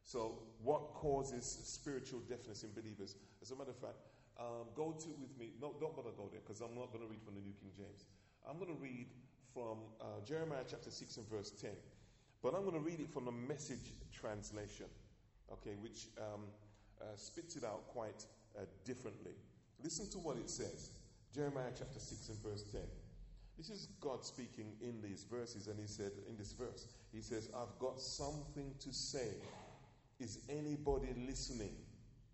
So what causes spiritual deafness in believers? As a matter of fact, go to with me. No, don't bother go there because I'm not going to read from the New King James. I'm going to read from Jeremiah chapter 6 and verse 10. But I'm going to read it from the Message translation, okay, which spits it out quite differently. Listen to what it says. Jeremiah chapter 6 and verse 10. This is God speaking in these verses, and he said, in this verse, he says, I've got something to say. Is anybody listening?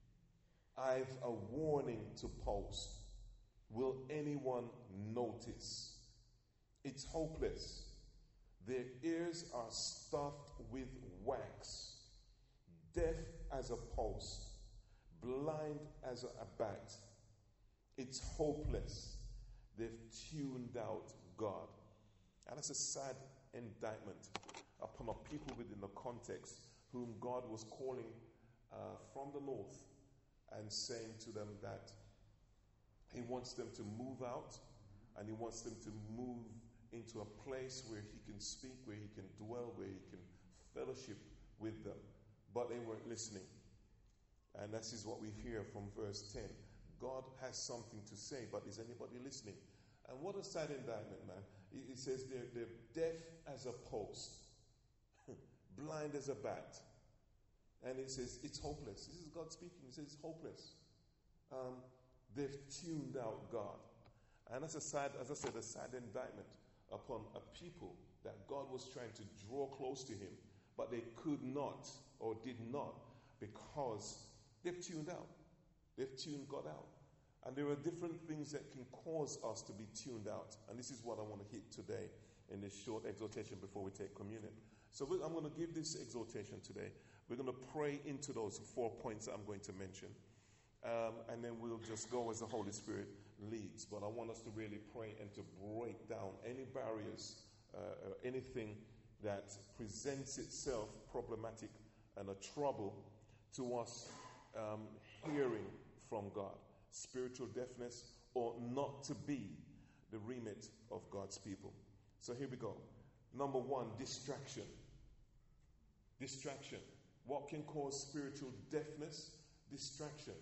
I've a warning to post. Will anyone notice? It's hopeless. Their ears are stuffed with wax, deaf as a post, blind as a bat. It's hopeless. They've tuned out God. And that's a sad indictment upon a people within the context whom God was calling from the north and saying to them that he wants them to move out and he wants them to move into a place where he can speak, where he can dwell, where he can fellowship with them. But they weren't listening. And this is what we hear from verse 10. God has something to say, but is anybody listening? And what a sad indictment, man. It says they're deaf as a post, blind as a bat. And it says it's hopeless. This is God speaking. He says it's hopeless. They've tuned out God. And that's a sad, as I said, a sad indictment upon a people that God was trying to draw close to him, but they could not or did not because they've tuned out. They've tuned God out. And there are different things that can cause us to be tuned out. And this is what I want to hit today in this short exhortation before we take communion. So I'm going to give this exhortation today. We're going to pray into those 4 points that I'm going to mention. And then we'll just go as the Holy Spirit leads. But I want us to really pray and to break down any barriers, anything that presents itself problematic and a trouble to us hearing from God. Spiritual deafness or not to be the remit of God's people. So here we go. Number 1, distraction. Distraction. What can cause spiritual deafness? Distraction.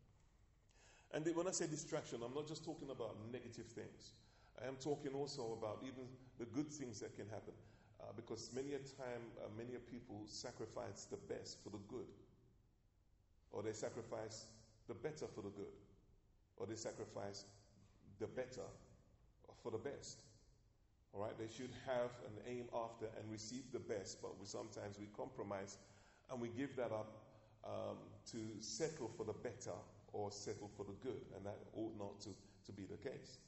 And when I say distraction, I'm not just talking about negative things. I am talking also about even the good things that can happen. Because many a time, many a people sacrifice the best for the good. Or they sacrifice the better for the good. Or they sacrifice the better for the best. All right? They should have an aim after and receive the best, but sometimes we compromise and we give that up to settle for the better or settle for the good, and that ought not to be the case.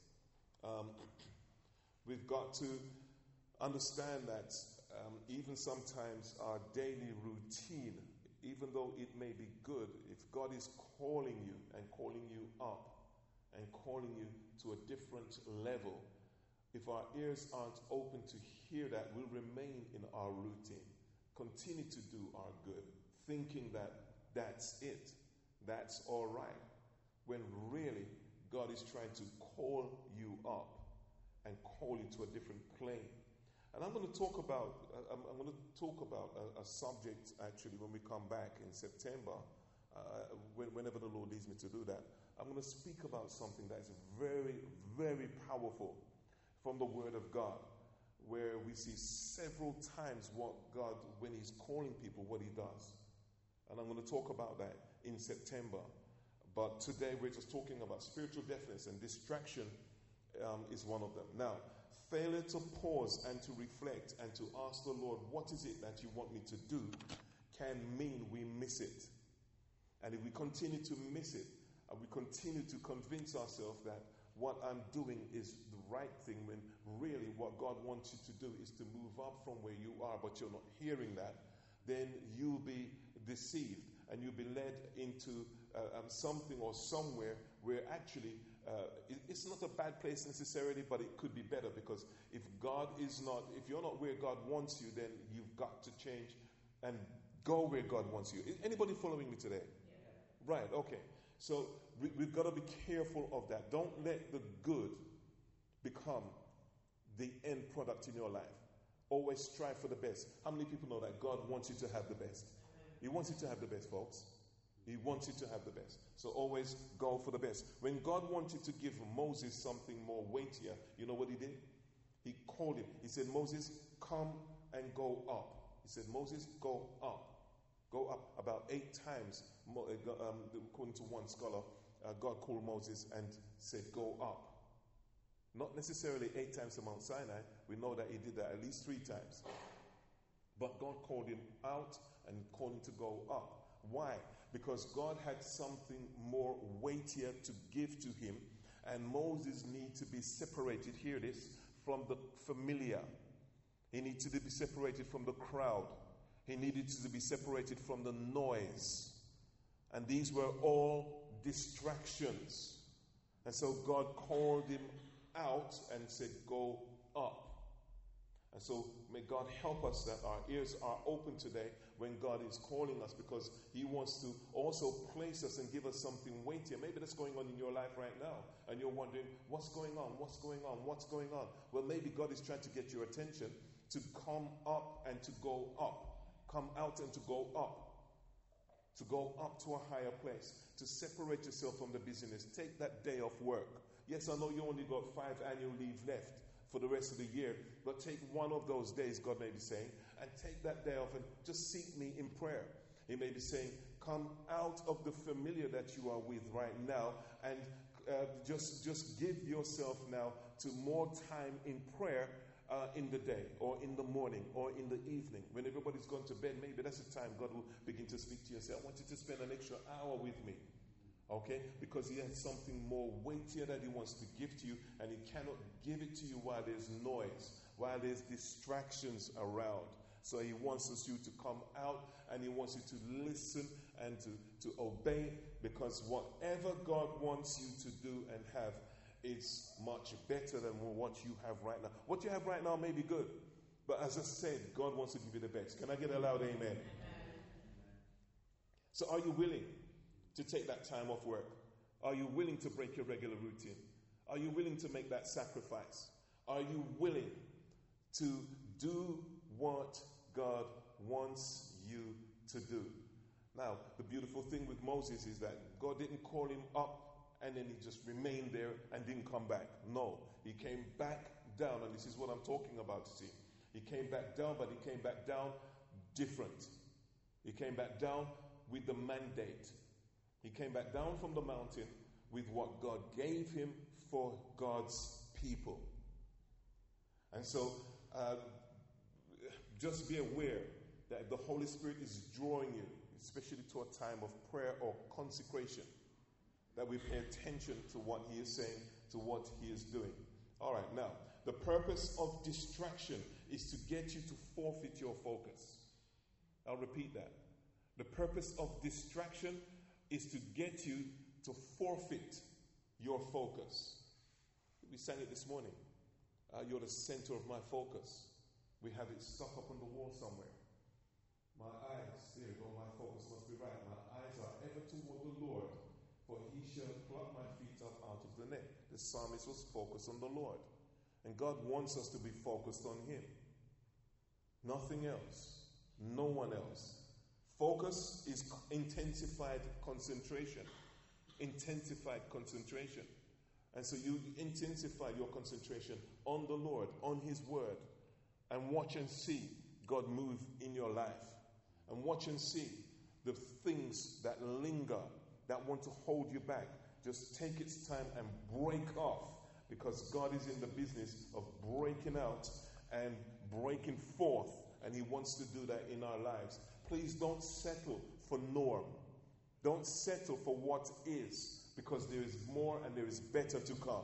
We've got to understand that even sometimes our daily routine, even though it may be good, if God is calling you and calling you up and calling you to a different level, if our ears aren't open to hear that, we'll remain in our routine, continue to do our good, thinking that that's it, that's all right, when really God is trying to call you up and call you to a different plane. And I'm going to talk about a subject actually when we come back in September, whenever the Lord leads me to do that. I'm going to speak about something that is very, very powerful from the Word of God, where we see several times what God, when He's calling people, what He does. And I'm going to talk about that in September. But today we're just talking about spiritual deafness, and distraction is one of them. Now, failure to pause and to reflect and to ask the Lord, what is it that you want me to do, can mean we miss it. And if we continue to miss it, and we continue to convince ourselves that what I'm doing is the right thing, when really what God wants you to do is to move up from where you are, but you're not hearing that, then you'll be deceived and you'll be led into something or somewhere where actually it's not a bad place necessarily, but it could be better, because if you're not where God wants you, then you've got to change and go where God wants you. Is anybody following me today? Yeah. Right, okay. So we've got to be careful of that. Don't let the good become the end product in your life. Always strive for the best. How many people know that God wants you to have the best? He wants you to have the best, folks. He wants you to have the best. So always go for the best. When God wanted to give Moses something more weightier, you know what he did? He called him. He said, Moses, come and go up. He said, Moses, go up. Go up. About 8 times, according to one scholar, God called Moses and said, go up. Not necessarily 8 times to Mount Sinai. We know that he did that at least 3 times. But God called him out and called him to go up. Why? Because God had something more weightier to give to him, and Moses needed to be separated, hear this, from the familiar. He needed to be separated from the crowd. He needed to be separated from the noise. And these were all distractions. And so God called him out and said, go up. And so may God help us that our ears are open today when God is calling us, because he wants to also place us and give us something weightier. Maybe that's going on in your life right now, and you're wondering, what's going on? What's going on? What's going on? Well, maybe God is trying to get your attention to come up and to go up. Come out and to go up. To go up to a higher place. To separate yourself from the busyness. Take that day off work. Yes, I know you only got 5 annual leave left for the rest of the year, but take one of those days, God may be saying, and take that day off and just seek me in prayer. He may be saying, come out of the familiar that you are with right now, and just give yourself now to more time in prayer in the day, or in the morning, or in the evening. When everybody's gone to bed, maybe that's the time God will begin to speak to you and say, I want you to spend an extra hour with me. Okay? Because he has something more weightier that he wants to give to you, and he cannot give it to you while there's noise, while there's distractions around. So he wants you to come out, and he wants you to listen and to obey, because whatever God wants you to do and have is much better than what you have right now. What you have right now may be good, but as I said, God wants to give you the best. Can I get a loud amen? Amen. So are you willing to take that time off work? Are you willing to break your regular routine? Are you willing to make that sacrifice? Are you willing to do what God wants you to do? Now, the beautiful thing with Moses is that God didn't call him up and then he just remained there and didn't come back. No, he came back down, and this is what I'm talking about, you see. He came back down, but he came back down different. He came back down with the mandate. He came back down from the mountain with what God gave him for God's people. And so, just be aware that the Holy Spirit is drawing you, especially to a time of prayer or consecration, that we pay attention to what he is saying, to what he is doing. All right, now, the purpose of distraction is to get you to forfeit your focus. I'll repeat that. The purpose of distraction is to get you to forfeit your focus. We sang it this morning. You're the center of my focus. We have it stuck up on the wall somewhere. My eyes, there you go, my focus must be right. My eyes are ever toward the Lord, for he shall pluck my feet up out of the net. The psalmist was focused on the Lord. And God wants us to be focused on him. Nothing else. No one else. Focus is intensified concentration. Intensified concentration. And so you intensify your concentration on the Lord, on his word, and watch and see God move in your life. And watch and see the things that linger, that want to hold you back. Just take its time and break off, because God is in the business of breaking out and breaking forth, and he wants to do that in our lives. Please don't settle for norm. Don't settle for what is, because there is more and there is better to come.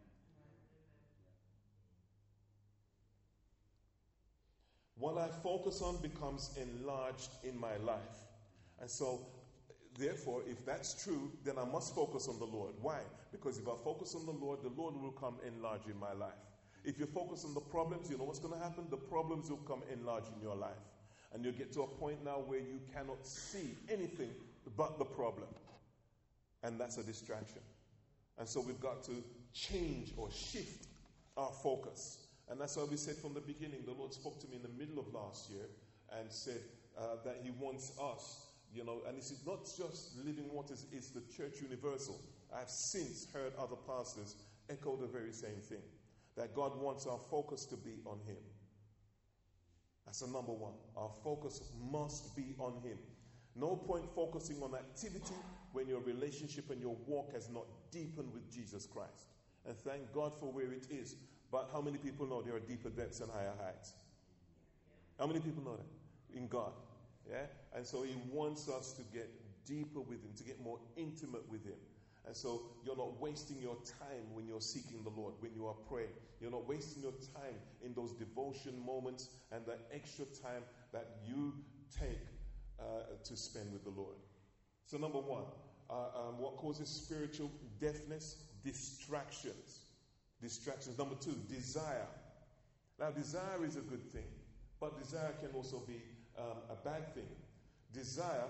What I focus on becomes enlarged in my life. And so, therefore, if that's true, then I must focus on the Lord. Why? Because if I focus on the Lord will come enlarged in my life. If you focus on the problems, you know what's going to happen? The problems will come enlarged in your life. And you'll get to a point now where you cannot see anything but the problem. And that's a distraction. And so we've got to change or shift our focus. And that's why we said from the beginning, the Lord spoke to me in the middle of last year and said that he wants us And this is not just Living Waters, it's the Church Universal. I've since heard other pastors echo the very same thing, that God wants our focus to be on Him. That's the number one. Our focus must be on Him. No point focusing on activity when your relationship and your walk has not deepened with Jesus Christ. And thank God for where it is. But how many people know there are deeper depths and higher heights? How many people know that? In God. Yeah? And so He wants us to get deeper with Him, to get more intimate with Him. And so you're not wasting your time when you're seeking the Lord, when you are praying. You're not wasting your time in those devotion moments and the extra time that you take to spend with the Lord. So number one, what causes spiritual deafness? Distractions. Distractions. Number two, desire. Now, desire is a good thing, but desire can also be a bad thing. Desire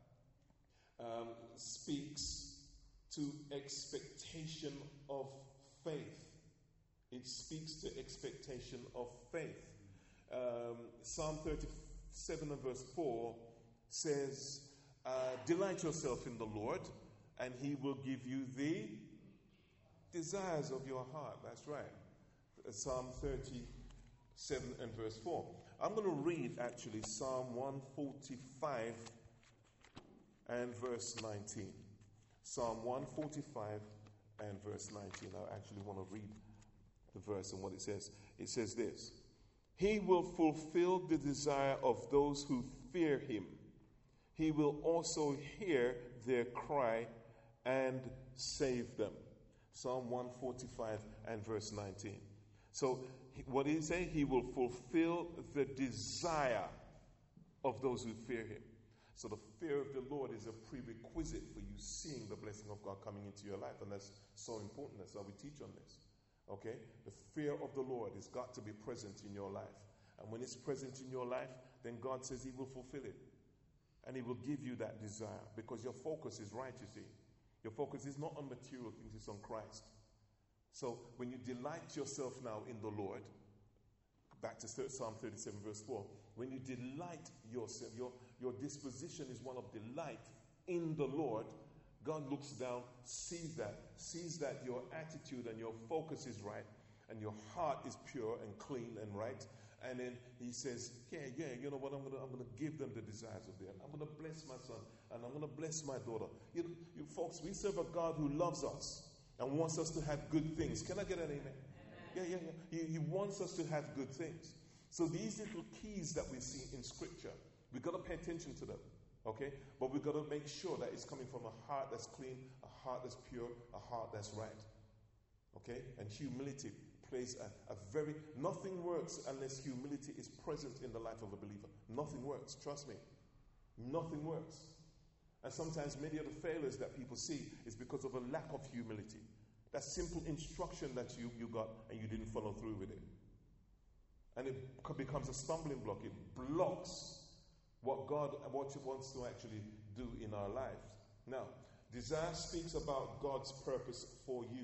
speaks to expectation of faith. It speaks to expectation of faith. Psalm 37 and verse 4 says, delight yourself in the Lord, and He will give you the desires of your heart. That's right. Psalm 37 and verse 4. I'm going to read actually Psalm 145 and verse 19. Psalm 145 and verse 19. I actually want to read the verse and what it says. It says this: He will fulfill the desire of those who fear Him. He will also hear their cry and save them. Psalm 145 and verse 19. So what did he say? He will fulfill the desire of those who fear Him. So the fear of the Lord is a prerequisite for you seeing the blessing of God coming into your life. And that's so important. That's why we teach on this. Okay? The fear of the Lord has got to be present in your life. And when it's present in your life, then God says He will fulfill it. And He will give you that desire, because your focus is right, you see. Your focus is not on material things, it's on Christ. So when you delight yourself now in the Lord, back to Psalm 37 verse 4, when you delight yourself, your disposition is one of delight in the Lord, God looks down, sees that your attitude and your focus is right, and your heart is pure and clean and right. And then He says, you know what, I'm going to give them the desires of their heart. I'm going to bless my son, and I'm going to bless my daughter. You folks, we serve a God who loves us and wants us to have good things. Can I get an amen? Yeah. He wants us to have good things. So these little keys that we see in Scripture, we've got to pay attention to them, okay? But we've got to make sure that it's coming from a heart that's clean, a heart that's pure, a heart that's right, okay? And humility plays nothing works unless humility is present in the life of a believer. Nothing works, trust me. Nothing works. And sometimes many of the failures that people see is because of a lack of humility. That simple instruction that you got and you didn't follow through with it. And it becomes a stumbling block. It blocks what God wants to actually do in our lives. Now, desire speaks about God's purpose for you.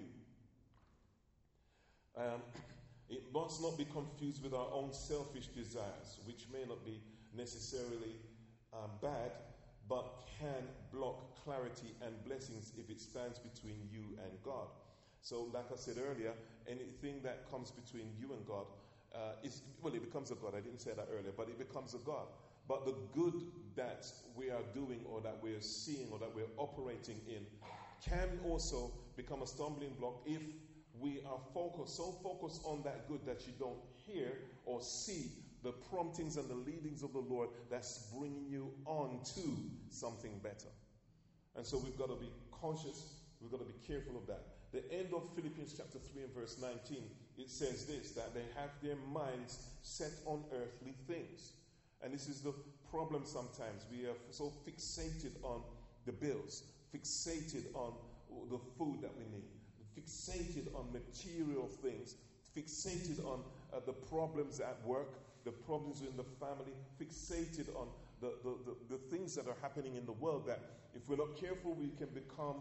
It must not be confused with our own selfish desires, which may not be necessarily bad, but can block clarity and blessings if it stands between you and God. So, like I said earlier, anything that comes between you and God it becomes a God. I didn't say that earlier, but it becomes a God. But the good that we are doing, or that we are seeing, or that we're operating in, can also become a stumbling block if we are so focused on that good that you don't hear or see the promptings and the leadings of the Lord that's bringing you on to something better. And so we've got to be conscious. We've got to be careful of that. The end of Philippians chapter 3 and verse 19, it says this, that they have their minds set on earthly things. And this is the problem sometimes. We are so fixated on the bills, fixated on the food that we need, fixated on material things, fixated on the problems at work, the problems in the family, fixated on the things that are happening in the world, that if we're not careful, we can become,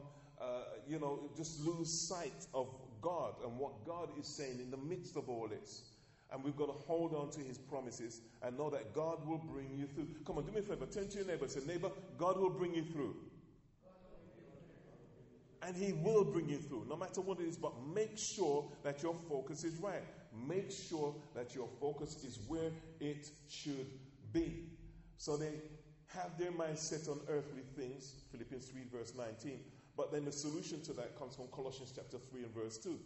just lose sight of God and what God is saying in the midst of all this. And we've got to hold on to his promises and know that God will bring you through. Come on, do me a favor. Turn to your neighbor and say, neighbor, God will bring you through. And he will bring you through, no matter what it is. But make sure that your focus is right. Make sure that your focus is where it should be. So they have their mind set on earthly things, Philippians 3 verse 19. But then the solution to that comes from Colossians chapter 3 and verse 2.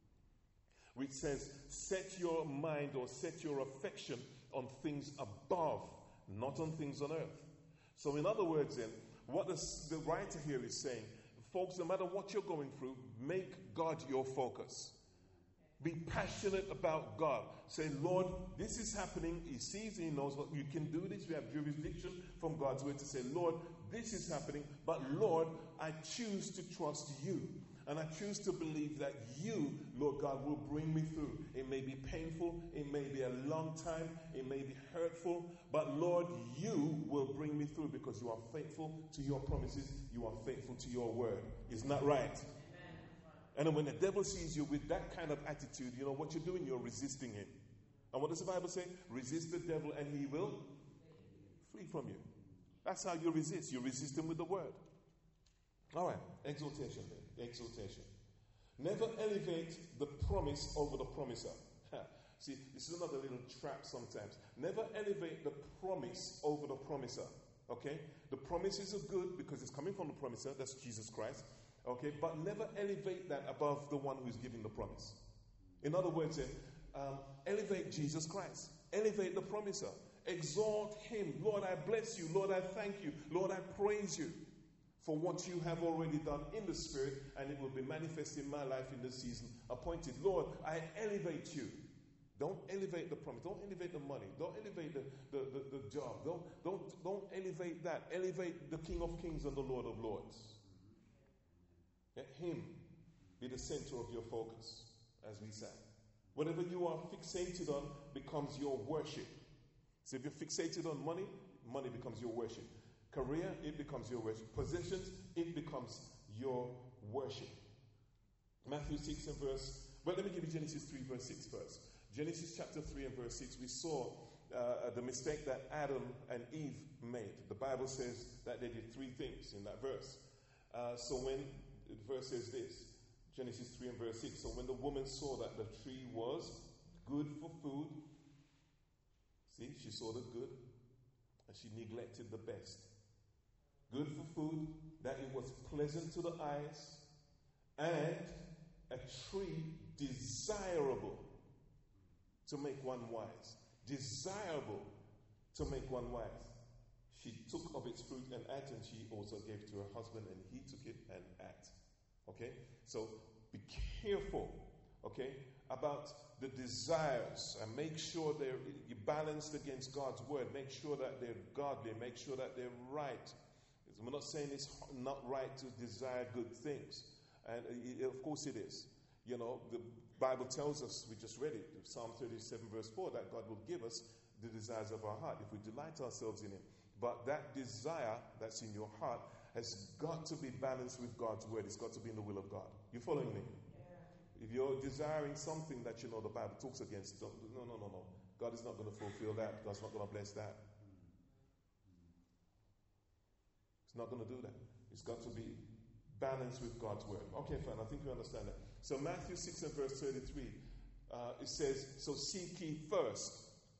Which says, set your mind or set your affection on things above, not on things on earth. So in other words then, what the writer here is saying, folks, no matter what you're going through, make God your focus. Be passionate about God. Say, Lord, this is happening. He sees, he knows what you can do this. We have jurisdiction from God's word to say, Lord, this is happening. But Lord, I choose to trust you. And I choose to believe that you, Lord God, will bring me through. It may be painful. It may be a long time. It may be hurtful. But Lord, you will bring me through because you are faithful to your promises. You are faithful to your word. Isn't that right? Amen. And then when the devil sees you with that kind of attitude, you know what you're doing? You're resisting him. And what does the Bible say? Resist the devil and he will flee from you. That's how you resist. You resist him with the word. All right. Exaltation then. Exaltation. Never elevate the promise over the promiser. See, this is another little trap sometimes. Never elevate the promise over the promiser. Okay? The promises are good because it's coming from the promiser. That's Jesus Christ. Okay? But never elevate that above the one who's giving the promise. In other words, elevate Jesus Christ. Elevate the promiser. Exalt him. Lord, I bless you. Lord, I thank you. Lord, I praise you for what you have already done in the Spirit, and it will be manifest in my life in the season appointed. Lord, I elevate you. Don't elevate the promise. Don't elevate the money. Don't elevate the job. Don't elevate that. Elevate the King of Kings and the Lord of Lords. Let him be the center of your focus, as we sang. Whatever you are fixated on becomes your worship. So if you're fixated on money, money becomes your worship. Career, it becomes your worship. Possessions, it becomes your worship. Matthew 6 and verse... Well, let me give you Genesis 3 verse 6 first. Genesis chapter 3 and verse 6, we saw the mistake that Adam and Eve made. The Bible says that they did three things in that verse. So when the verse says this, Genesis 3 and verse 6, so when the woman saw that the tree was good for food, see, she saw the good, and she neglected the best. Good for food, that it was pleasant to the eyes, and a tree desirable to make one wise. Desirable to make one wise. She took of its fruit and ate, and she also gave to her husband, and he took it and ate. Okay? So be careful, okay, about the desires, and make sure they're balanced against God's word. Make sure that they're godly. Make sure that they're right. We're not saying it's not right to desire good things. And of course it is. You know, the Bible tells us, we just read it, Psalm 37 verse 4, that God will give us the desires of our heart if we delight ourselves in him. But that desire that's in your heart has got to be balanced with God's word. It's got to be in the will of God. You following me? Yeah. If you're desiring something that you know the Bible talks against, no. God is not going to fulfill that. God's not going to bless that. Not going to do that. It's got to be balanced with God's word. Okay, fine. I think you understand that. So Matthew 6 and verse 33, it says, so seek ye first.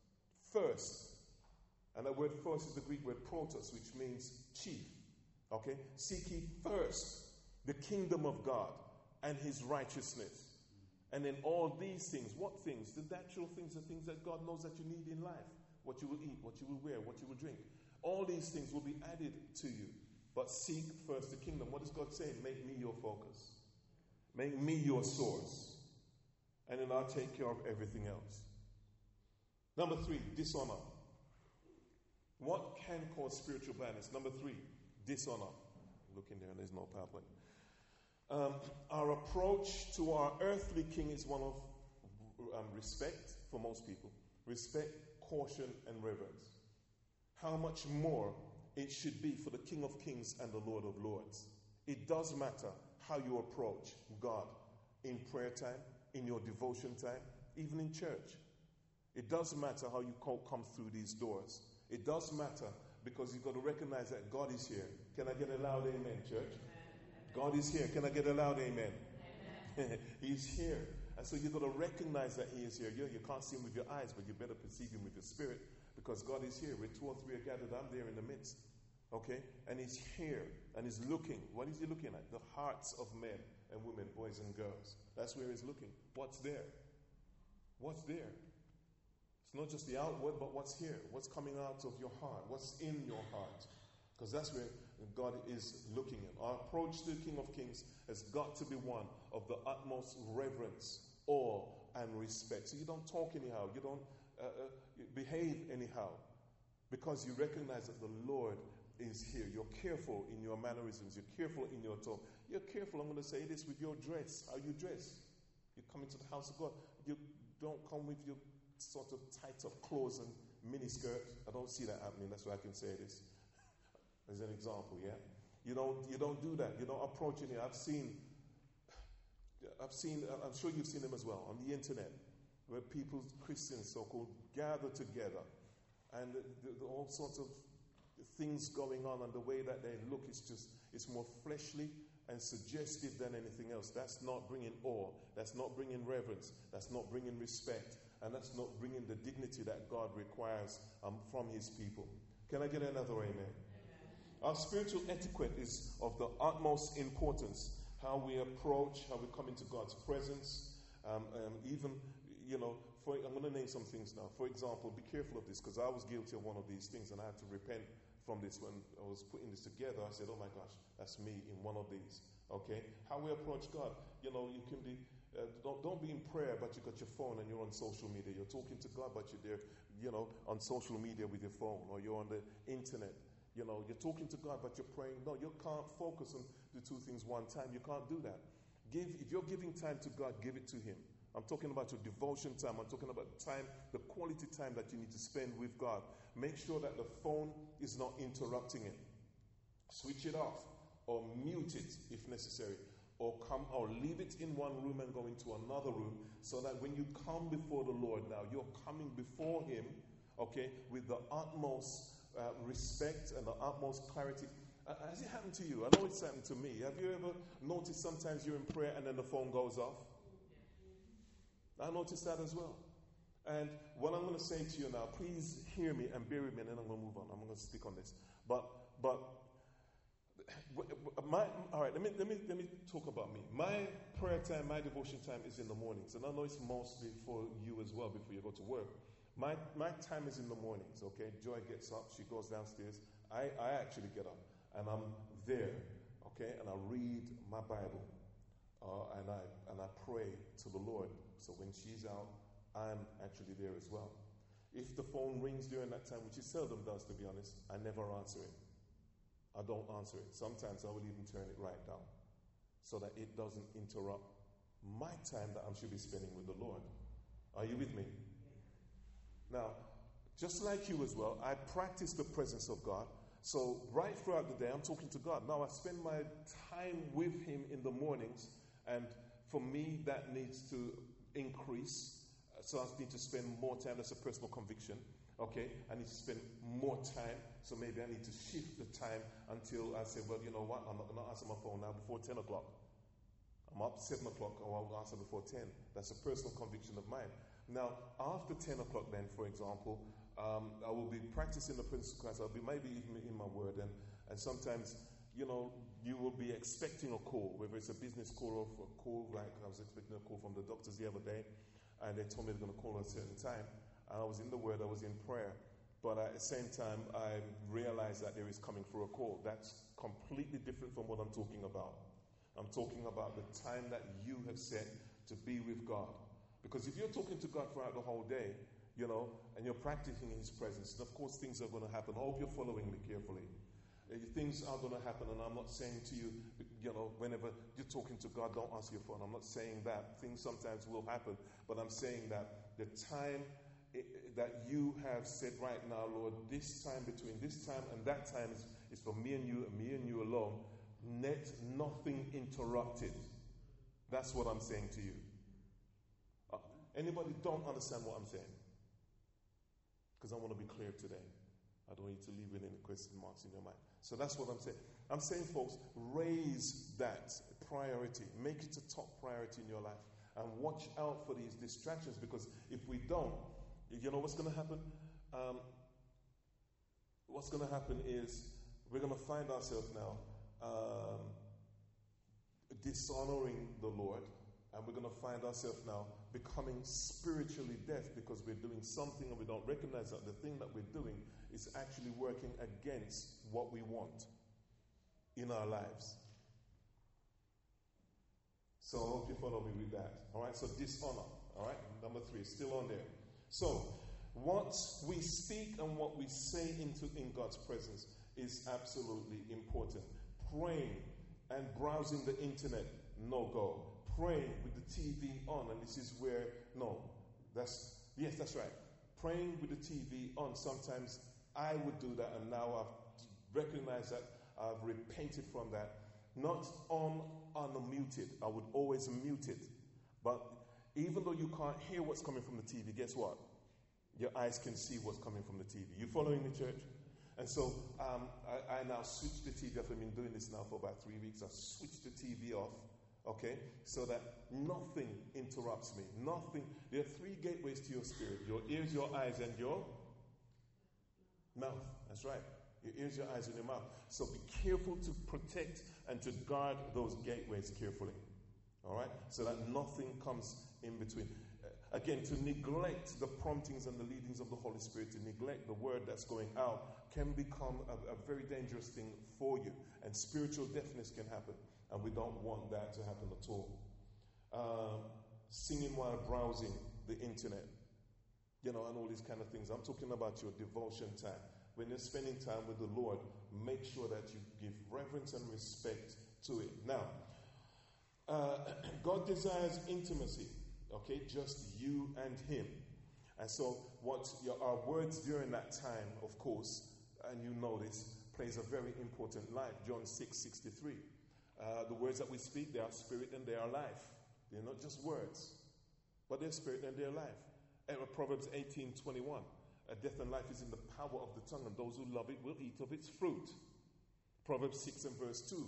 And that word first is the Greek word protos, which means chief. Okay? Seek ye first the kingdom of God and his righteousness. And then all these things, what things? The natural things, the things that God knows that you need in life. What you will eat, what you will wear, what you will drink. All these things will be added to you. But seek first the kingdom. What is God saying? Make me your focus. Make me your source. And then I'll take care of everything else. Number 3, dishonor. What can cause spiritual blindness? Number 3, dishonor. Look in there, there's no PowerPoint. Our approach to our earthly king is one of respect for most people. Respect, caution, and reverence. How much more it should be for the King of Kings and the Lord of Lords. It does matter how you approach God in prayer time, in your devotion time, even in church. It does matter how you come through these doors. It does matter because you've got to recognize that God is here. Can I get a loud amen, church? God is here. Can I get a loud amen? He's here. And so you've got to recognize that He is here. You can't see Him with your eyes, but you better perceive Him with your spirit because God is here. Where 2 or 3 are gathered, I'm there in the midst. Okay? And He's here and He's looking. What is He looking at? The hearts of men and women, boys and girls. That's where He's looking. What's there? What's there? It's not just the outward, but what's here? What's coming out of your heart? What's in your heart? Because that's where God is looking at. Our approach to the King of Kings has got to be one of the utmost reverence, awe, and respect. So you don't talk anyhow. You don't behave anyhow. Because you recognize that the Lord is here. You're careful in your mannerisms. You're careful in your talk. You're careful, I'm going to say this, with your dress. How you dress. You come into the house of God. You don't come with your sort of tight of clothes and miniskirt. I don't see that happening. That's why I can say this as an example. Yeah, you don't do that. You don't approach it. I'm sure you've seen them as well on the internet, where people, Christians so-called, gather together, and all sorts of things going on, and the way that they look is it's more fleshly and suggestive than anything else. That's not bringing awe. That's not bringing reverence. That's not bringing respect. And that's not bringing the dignity that God requires from His people. Can I get another amen? Our spiritual etiquette is of the utmost importance. How we approach, how we come into God's presence. Even, I'm going to name some things now. For example, be careful of this, because I was guilty of one of these things, and I had to repent from this when I was putting this together. I said, oh my gosh, that's me in one of these. Okay? How we approach God. You can be, don't be in prayer, but you got your phone and you're on social media. You're talking to God, but you're there, on social media with your phone, or you're on the internet. You're talking to God, but you're praying. No, you can't focus on the two things one time. You can't do that. If you're giving time to God, give it to Him. I'm talking about your devotion time. I'm talking about time, the quality time that you need to spend with God. Make sure that the phone is not interrupting it. Switch it off or mute it if necessary. Or leave it in one room and go into another room, so that when you come before the Lord now, you're coming before Him, okay, with the utmost respect and the utmost clarity. Has it happened to you? I know it's happened to me. Have you ever noticed sometimes you're in prayer and then the phone goes off? I noticed that as well. And what I'm going to say to you now, please hear me and bear with me, and then I'm going to move on. I'm going to stick on this. But all right, let me talk about me. My prayer time, my devotion time is in the mornings, and I know it's mostly for you as well before you go to work. My time is in the mornings. Okay, Joy gets up, she goes downstairs. I actually get up and I'm there. Okay, and I read my Bible, and I pray to the Lord. So when she's out, I'm actually there as well. If the phone rings during that time, which it seldom does, to be honest, I never answer it. I don't answer it. Sometimes I will even turn it right down so that it doesn't interrupt my time that I should be spending with the Lord. Are you with me? Now, just like you as well, I practice the presence of God. So right throughout the day, I'm talking to God. Now, I spend my time with Him in the mornings, and for me, that needs to increase. So I need to spend more time. That's a personal conviction. Okay, I need to spend more time, so maybe I need to shift the time until I say, well, you know what, I'm not going to answer my phone now before 10 o'clock. I'm up 7 o'clock, or I'll answer before 10. That's a personal conviction of mine. Now, after 10 o'clock then, for example, I will be practicing the presence of Christ. I'll be maybe even in my word, and sometimes, you will be expecting a call, whether it's a business call or a call, like I was expecting a call from the doctors the other day, and they told me they're going to call at a certain time. And I was in the Word, I was in prayer. But at the same time, I realized that there is coming through a call. That's completely different from what I'm talking about. I'm talking about the time that you have set to be with God. Because if you're talking to God throughout the whole day, and you're practicing His presence, and of course things are going to happen. I hope you're following me carefully. Things are going to happen, and I'm not saying to you, whenever you're talking to God, don't answer your phone. I'm not saying that. Things sometimes will happen. But I'm saying that the time that you have said right now, Lord, this time, between this time and that time is for me and you alone. Let nothing interrupted. That's what I'm saying to you. Anybody don't understand what I'm saying? Because I want to be clear today. I don't want you to leave with any question marks in your mind. So that's what I'm saying. I'm saying, folks, raise that priority. Make it a top priority in your life. And watch out for these distractions, because if we don't, you know what's going to happen? What's going to happen is we're going to find ourselves now dishonoring the Lord, and we're going to find ourselves now becoming spiritually deaf because we're doing something and we don't recognize that the thing that we're doing is actually working against what we want in our lives. So I hope you follow me with that. All right, so dishonor. All right, number 3, still on there. So what we speak and what we say in God's presence is absolutely important. Praying and browsing the internet, no go. Praying with the TV on, and this is where, that's right. Praying with the TV on, sometimes I would do that, and now I've recognized that, I've repented from that. Not on unmuted. I would always mute it. But even though you can't hear what's coming from the TV, guess what? Your eyes can see what's coming from the TV. You following the church? And so I now switch the TV off. I've been doing this now for about 3 weeks. I switched the TV off, okay, so that nothing interrupts me. Nothing. There are 3 gateways to your spirit: your ears, your eyes, and your mouth. That's right. Your ears, your eyes, and your mouth. So be careful to protect and to guard those gateways carefully. All right? So that nothing comes in between. Again, to neglect the promptings and the leadings of the Holy Spirit, to neglect the word that's going out, can become a very dangerous thing for you. And spiritual deafness can happen. And we don't want that to happen at all. Singing while browsing the internet, and all these kind of things. I'm talking about your devotion time. When you're spending time with the Lord, make sure that you give reverence and respect to it. Now, God desires intimacy. Okay, just you and him. And so our words during that time, of course, and you know this, plays a very important life. John 6:63. The words that we speak, they are spirit and they are life. They're not just words, but they're spirit and they're life. Proverbs 18:21. Death and life is in the power of the tongue, and those who love it will eat of its fruit. Proverbs 6 and verse 2.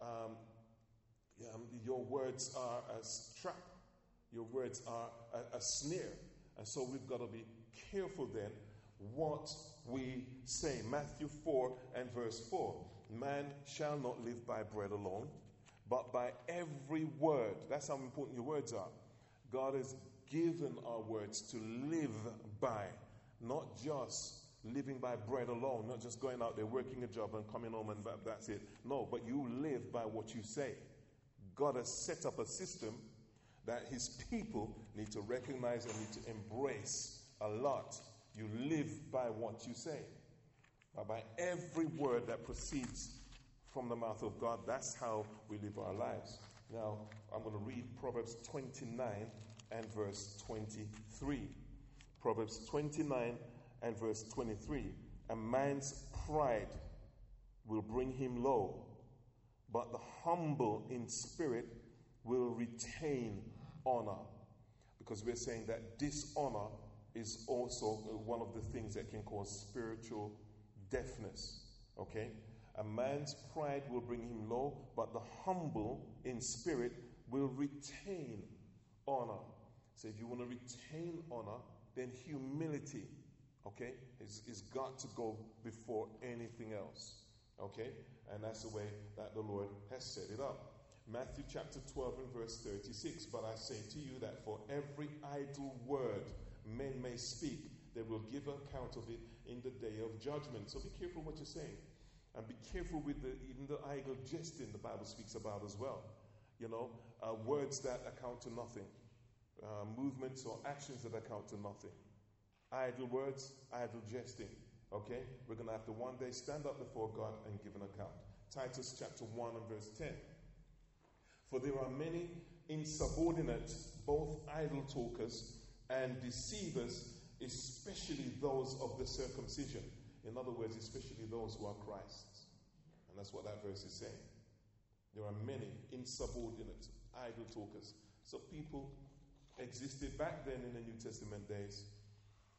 Your words are a trap. Your words are a snare. And so we've got to be careful then what we say. Matthew 4 and verse 4. Man shall not live by bread alone, but by every word. That's how important your words are. God has given our words to live by, not just living by bread alone, not just going out there working a job and coming home and that's it. No, but you live by what you say. God has set up a system that his people need to recognize and need to embrace a lot. You live by what you say. By every word that proceeds from the mouth of God, that's how we live our lives. Now, I'm going to read Proverbs 29 and verse 23. Proverbs 29 and verse 23. A man's pride will bring him low, but the humble in spirit will retain honor. Because we're saying that dishonor is also one of the things that can cause spiritual deafness. Okay? A man's pride will bring him low, but the humble in spirit will retain honor. So if you want to retain honor, then humility, okay, is got to go before anything else. Okay? And that's the way that the Lord has set it up. Matthew chapter 12 and verse 36. But I say to you that for every idle word men may speak, they will give account of it in the day of judgment. So be careful what you're saying. And be careful with even the idle jesting the Bible speaks about as well. Words that account to nothing. Movements or actions that account to nothing. Idle words, idle jesting. Okay? We're going to have to one day stand up before God and give an account. Titus chapter 1 and verse 10. For there are many insubordinate, both idle talkers and deceivers, especially those of the circumcision. In other words, especially those who are Christ's. And that's what that verse is saying. There are many insubordinate, idle talkers. So people existed back then in the New Testament days.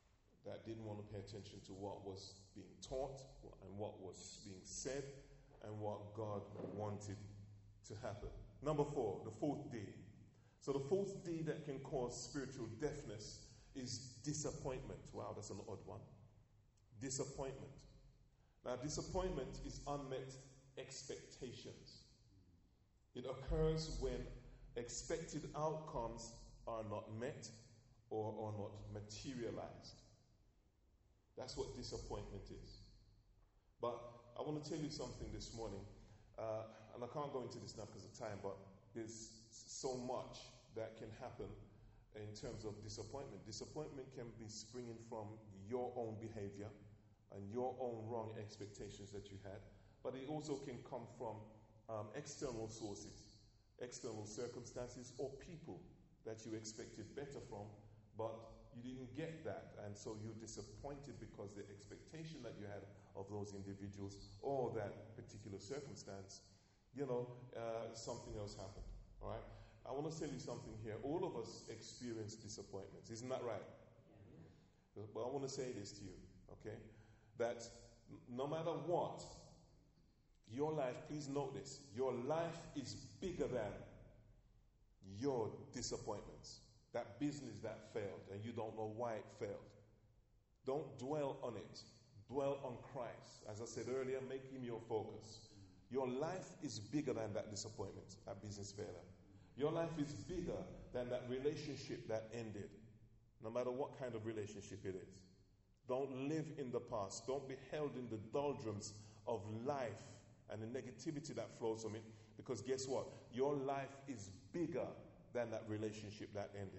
that didn't want to pay attention to what was being taught and what was being said and what God wanted to happen. Number 4, the fourth D. So the fourth D that can cause spiritual deafness is disappointment. Wow, that's an odd one. Disappointment. Now, disappointment is unmet expectations. It occurs when expected outcomes are not met or are not materialized. That's what disappointment is. But I want to tell you something this morning, and I can't go into this now because of time, but there's so much that can happen in terms of disappointment. Disappointment can be springing from your own behavior and your own wrong expectations that you had, but it also can come from external sources, external circumstances, or people that you expected better from, but you didn't get that, and so you're disappointed because the expectation that you had of those individuals or that particular circumstance, something else happened. All right? I want to tell you something here. All of us experience disappointments. Isn't that right? Yeah. But I want to say this to you, okay? That no matter what, your life, please note this, your life is bigger than your disappointments. That business that failed and you don't know why it failed. Don't dwell on it. Dwell on Christ. As I said earlier, make him your focus. Your life is bigger than that disappointment, that business failure. Your life is bigger than that relationship that ended, no matter what kind of relationship it is. Don't live in the past. Don't be held in the doldrums of life and the negativity that flows from it, because guess what? Your life is bigger than that relationship that ended.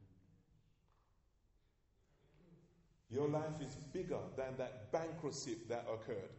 Your life is bigger than that bankruptcy that occurred.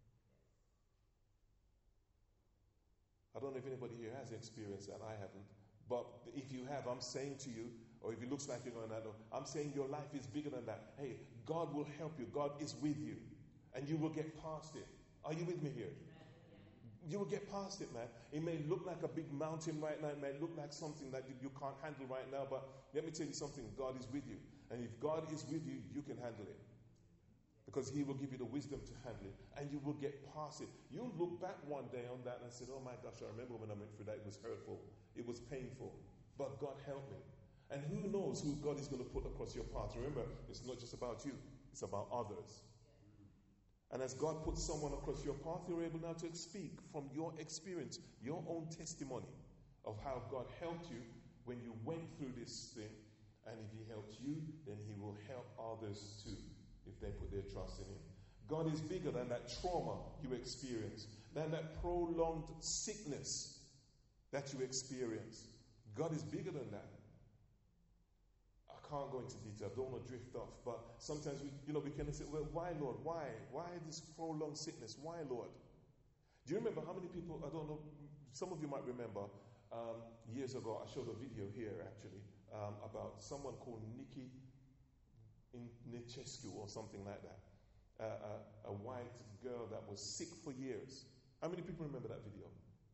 I don't know if anybody here has experienced that. I haven't. But if you have, I'm saying to you, or if it looks like you're going that, I'm saying your life is bigger than that. Hey, God will help you. God is with you. And you will get past it. Are you with me here? You will get past it, man. It may look like a big mountain right now. It may look like something that you can't handle right now. But let me tell you something. God is with you. And if God is with you, you can handle it. Because he will give you the wisdom to handle it. And you will get past it. You'll look back one day on that and say, oh my gosh, I remember when I went through that. It was hurtful. It was painful. But God helped me. And who knows who God is going to put across your path. Remember, it's not just about you. It's about others. And as God puts someone across your path, you're able now to speak from your experience, your own testimony of how God helped you when you went through this thing. And if he helped you, then he will help others too, if they put their trust in him. God is bigger than that trauma you experience, than that prolonged sickness that you experience. God is bigger than that. I can't go into detail. I don't want to drift off. But sometimes we can say, well, why, Lord? Why? Why this prolonged sickness? Why, Lord? Do you remember how many people, I don't know, some of you might remember, years ago, I showed a video here actually, about someone called Nikki Nichescu or something like that. A white girl that was sick for years. How many people remember that video?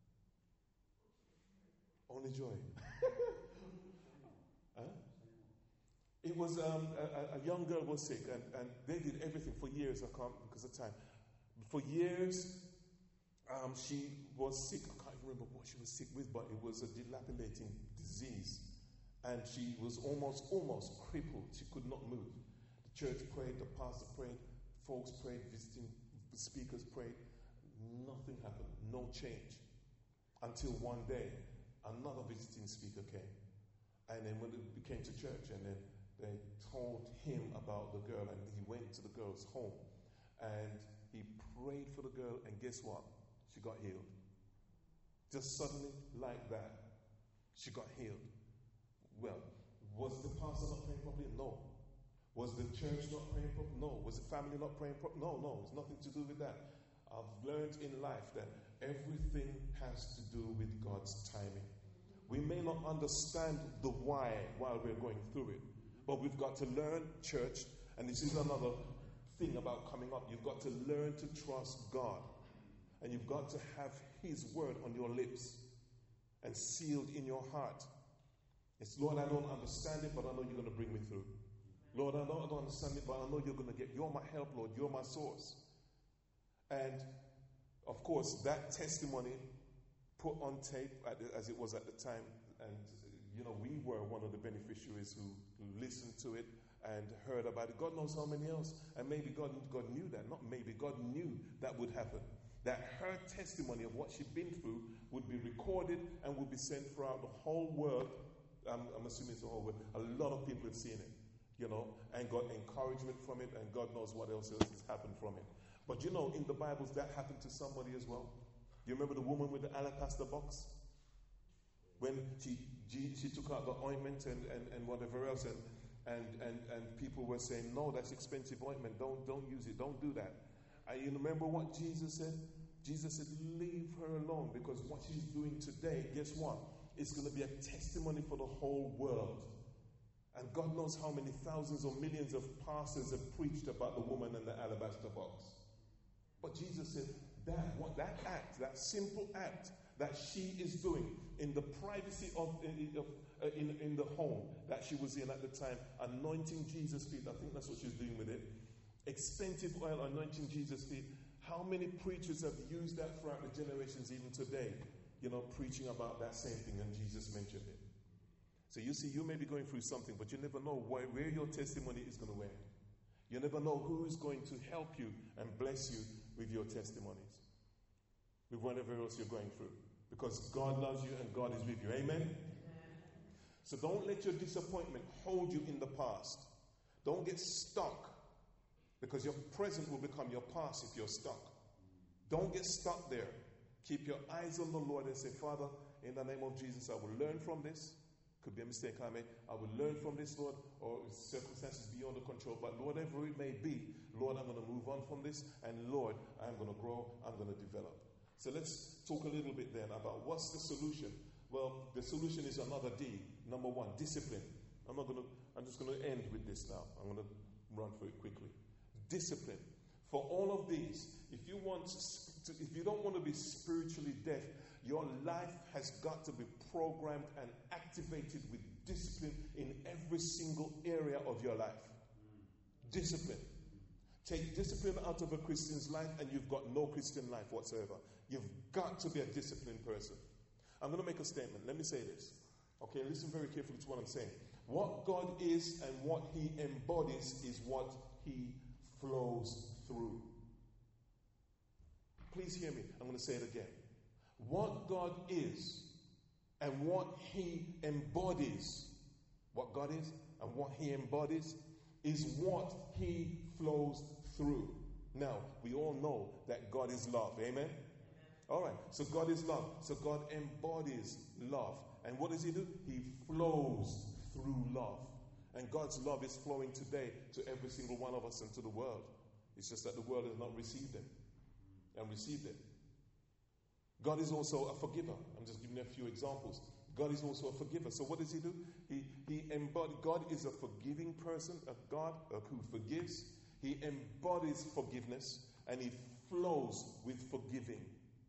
Only Joy. Huh? It was a young girl was sick, and they did everything for years. I can't because of time. For years, she was sick. I can't remember what she was sick with, but it was a dilapidating disease, and she was almost crippled. She could not move. The church prayed, the pastor prayed, folks prayed, visiting speakers prayed. Nothing happened. No change. Until one day, another visiting speaker came, and then when it came to church, and then they told him about the girl, and he went to the girl's home, and he prayed for the girl, and guess what? She got healed. Just suddenly, like that, she got healed. Well, was the pastor not praying properly? No. Was the church not praying properly? No. Was the family not praying properly? No. It's nothing to do with that. I've learned in life that everything has to do with God's timing. We may not understand the why while we're going through it, but we've got to learn, church, and this is another thing about coming up. You've got to learn to trust God, and you've got to have his word on your lips and sealed in your heart. It's, Lord, I don't understand it, but I know you're going to bring me through. Lord, I don't understand it, but I know you're my help, Lord. You're my source. And, of course, that testimony put on tape, as it was at the time, and, we were one of the beneficiaries who listened to it and heard about it. God knows how many else. And maybe God knew that. Not maybe. God knew that would happen. That her testimony of what she'd been through would be recorded and would be sent throughout the whole world. I'm assuming it's the whole world. A lot of people have seen it, and got encouragement from it, and God knows what else has happened from it. But in the Bibles, that happened to somebody as well. You remember the woman with the alabaster box? When she took out the ointment and whatever else, and people were saying, no, that's expensive ointment. Don't use it. Don't do that. And you remember what Jesus said? Jesus said, leave her alone, because what she's doing today, guess what? It's going to be a testimony for the whole world. And God knows how many thousands or millions of pastors have preached about the woman and the alabaster box. But Jesus said, that simple act that she is doing in the privacy in the home that she was in at the time, anointing Jesus' feet. I think that's what she's doing with it. Expensive oil anointing Jesus' feet. How many preachers have used that throughout the generations, even today, preaching about that same thing, and Jesus mentioned it. So you see, you may be going through something, but you never know where your testimony is going to end. You never know who is going to help you and bless you with your testimonies, with whatever else you're going through. Because God loves you and God is with you. Amen? So don't let your disappointment hold you in the past. Don't get stuck, because your present will become your past if you're stuck. Don't get stuck there. Keep your eyes on the Lord and say, Father, in the name of Jesus, I will learn from this. Could be a mistake I made. I will learn from this, Lord, or circumstances beyond the control. But whatever it may be, Lord, I'm going to move on from this. And Lord, I'm going to grow. I'm going to develop. So let's talk a little bit then about what's the solution. Well, the solution is another D. Number one, discipline. I'm just going to end with this now. I'm going to run through it quickly. Discipline. For all of these, if you don't want to be spiritually deaf, your life has got to be programmed and activated with discipline in every single area of your life. Discipline. Take discipline out of a Christian's life and you've got no Christian life whatsoever. You've got to be a disciplined person. I'm going to make a statement. Let me say this. Okay, listen very carefully to what I'm saying. What God is and what He embodies is what He flows through. Please hear me. I'm going to say it again. What God is and what He embodies, what God is and what He embodies is what He flows through. Now, we all know that God is love. Amen? All right. So God is love. So God embodies love. And what does He do? He flows through love. And God's love is flowing today to every single one of us and to the world. It's just that the world has not received it and received it. God is also a forgiver. I'm just giving you a few examples. God is also a forgiver. So what does He do? He embodies. God is a forgiving person, a God who forgives. He embodies forgiveness and He flows with forgiving.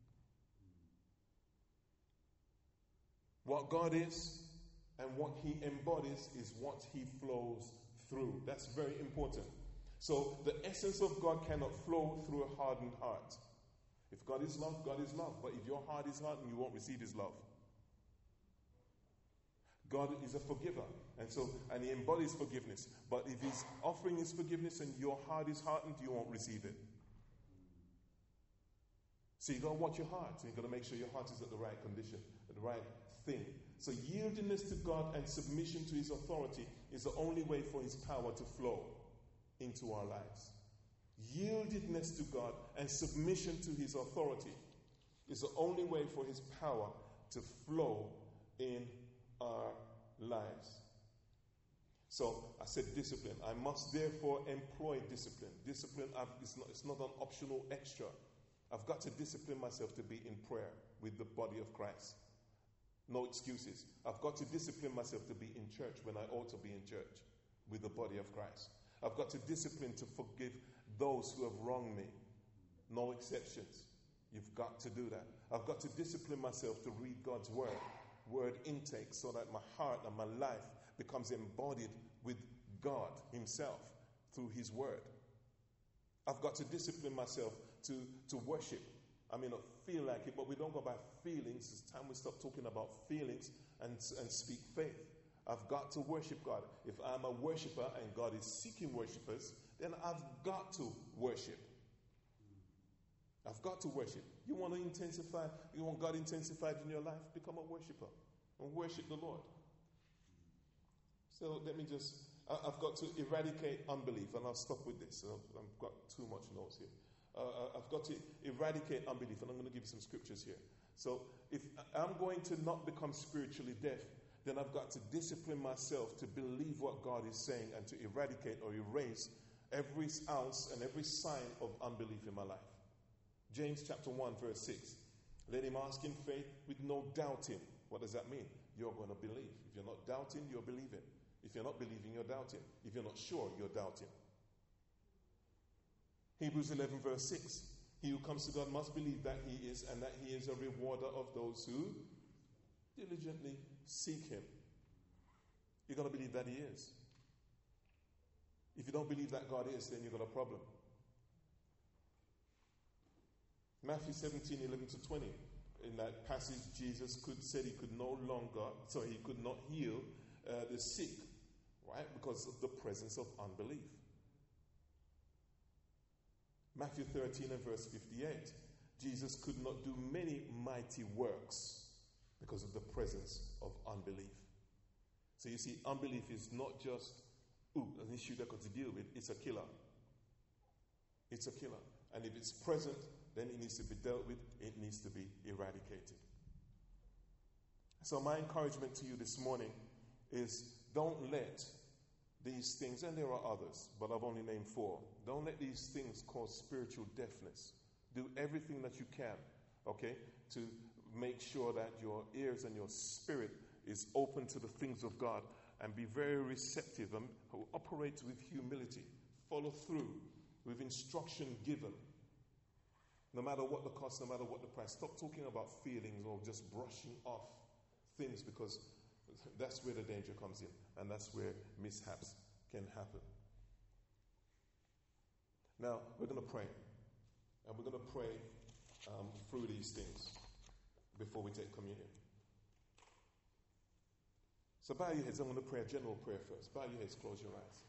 What God is and what He embodies is what He flows through. That's very important. So the essence of God cannot flow through a hardened heart. If God is love, God is love. But if your heart is hardened, you won't receive His love. God is a forgiver. And He embodies forgiveness. But if He's offering His forgiveness and your heart is hardened, you won't receive it. So you've got to watch your heart. You've got to make sure your heart is at the right condition, at the right thing. So yieldingness to God and submission to His authority is the only way for His power to flow into our lives. Yieldedness to God and submission to His authority is the only way for His power to flow in our lives. So I said discipline. I must therefore employ discipline. Discipline it's not an optional extra. I've got to discipline myself to be in prayer with the body of Christ. No excuses. I've got to discipline myself to be in church when I ought to be in church with the body of Christ. I've got to discipline to forgive those who have wronged me. No exceptions. You've got to do that. I've got to discipline myself to read God's word intake, so that my heart and my life becomes embodied with God himself through his word. I've got to discipline myself to worship. I may not feel like it, but we don't go by feelings. It's time we stop talking about feelings and speak faith. I've got to worship God. If I'm a worshiper and God is seeking worshipers, then I've got to worship. I've got to worship. You want to intensify, you want God intensified in your life? Become a worshiper and worship the Lord. So let me I've got to eradicate unbelief, and I'll stop with this. I've got too much notes here. I've got to eradicate unbelief, and I'm going to give you some scriptures here. So if I'm going to not become spiritually deaf, then I've got to discipline myself to believe what God is saying and to eradicate or erase every ounce and every sign of unbelief in my life. James chapter 1 verse 6. Let him ask in faith with no doubting. What does that mean? You're going to believe. If you're not doubting, you're believing. If you're not believing, you're doubting. If you're not sure, you're doubting. Hebrews 11 verse 6. He who comes to God must believe that he is, and that he is a rewarder of those who diligently seek him. You've got to believe that he is. If you don't believe that God is, then you've got a problem. Matthew 17, 11 to 20. In that passage, Jesus said he could not heal the sick, right? Because of the presence of unbelief. Matthew 13 and verse 58. Jesus could not do many mighty works because of the presence of unbelief. So you see, unbelief is not just an issue that got to deal with. It's a killer. It's a killer. And if it's present, then it needs to be dealt with. It needs to be eradicated. So my encouragement to you this morning is don't let these things, and there are others, but I've only named 4. Don't let these things cause spiritual deafness. Do everything that you can, okay, to make sure that your ears and your spirit is open to the things of God, and be very receptive and operate with humility. Follow through with instruction given. No matter what the cost, no matter what the price. Stop talking about feelings or just brushing off things, because that's where the danger comes in, and that's where mishaps can happen. Now, we're going to pray. And we're going to pray through these things before we take communion. So bow your heads. I'm going to pray a general prayer first. Bow your heads, close your eyes.